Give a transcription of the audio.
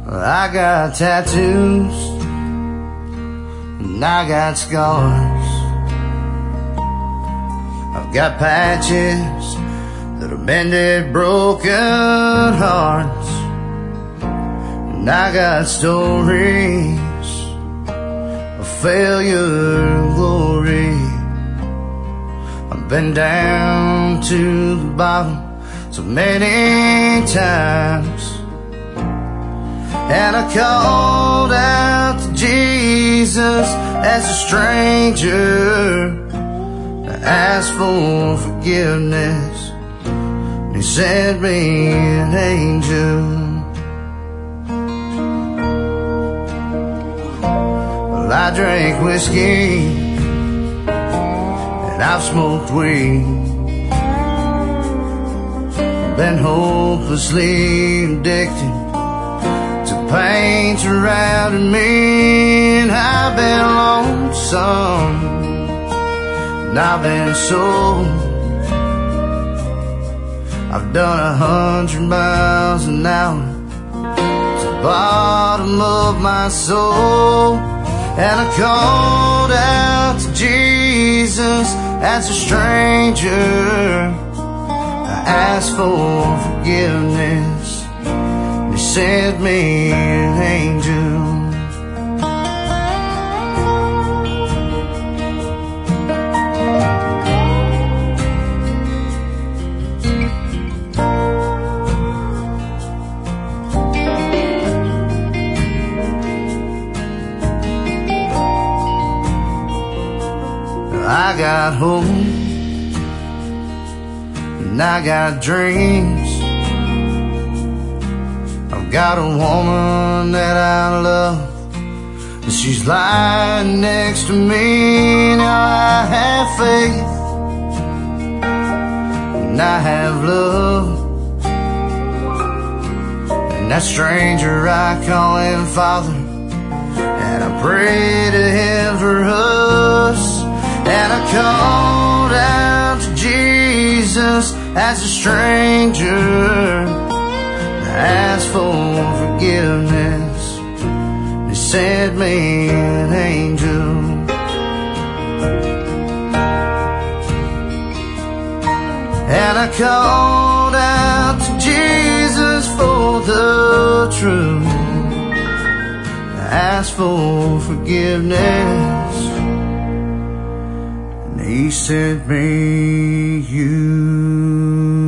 I got tattoos and I got scars. I've got patches that have mended broken hearts, and I got stories of failure and glory. I've been down to the bottom so many times, and I called out to Jesus as a stranger. I asked for forgiveness, and He sent me an angel. Well, I drank whiskey and I've smoked weed, been hopelessly addicted to pain surrounding me, and I've been lonesome and I've been sold. I've done 100 miles an hour to the bottom of my soul, and I called out to Jesus as a stranger. I asked for forgiveness, and He sent me an angel. I got hope and I got dreams. I've got a woman that I love, and she's lying next to me. Now I have faith and I have love, and that stranger I call Him Father, and I pray to Him for us. And I called out to Jesus as a stranger. I asked for forgiveness, and He sent me an angel. And I called out to Jesus for the truth. I asked for forgiveness, He sent me you.